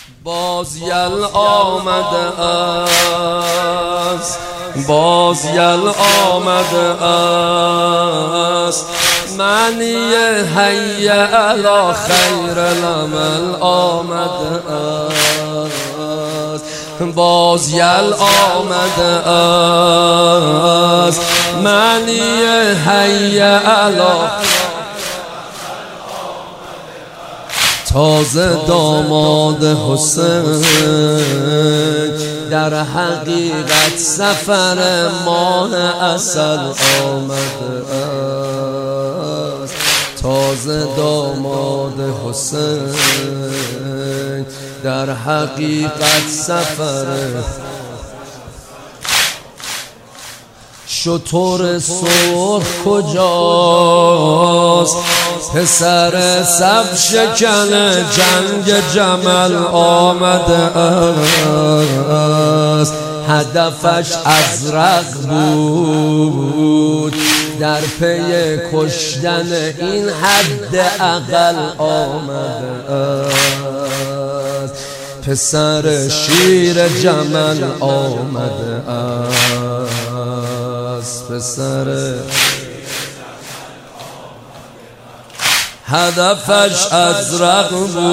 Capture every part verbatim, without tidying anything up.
باز یل آمده است، باز یل آمده است، معنی حی علی خیر العمل آمده است. باز یل آمده است، معنی حی علی تازه داماد حسین در حقیقت سفر ماه عسل آمده است. تازه داماد حسین در حقیقت سفر شتر سرخ کجاست؟ پسر سب شکن جنگ جمل آمده است. هدفش ازرق بود، در پی کشتن این حد اقل آمده است. پسر شیر جمل آمده است. پسر هدفش ازرق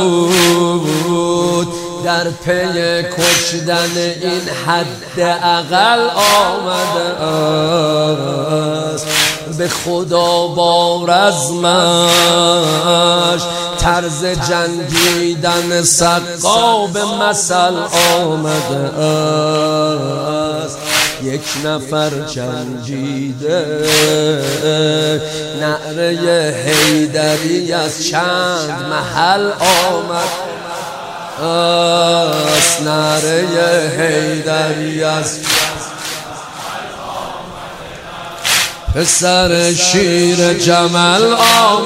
بود، در پی کشتن این حد اقل آمده است. به خدا با رزمش طرز جنگیدن سقا به مثل آمده است. یک نفر جنگیده نعره حیدری از چند محل آمد است. نعره حیدری از پسر شیر جمل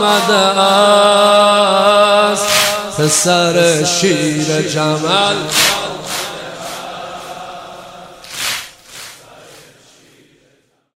آمده است. پسر شیر جمل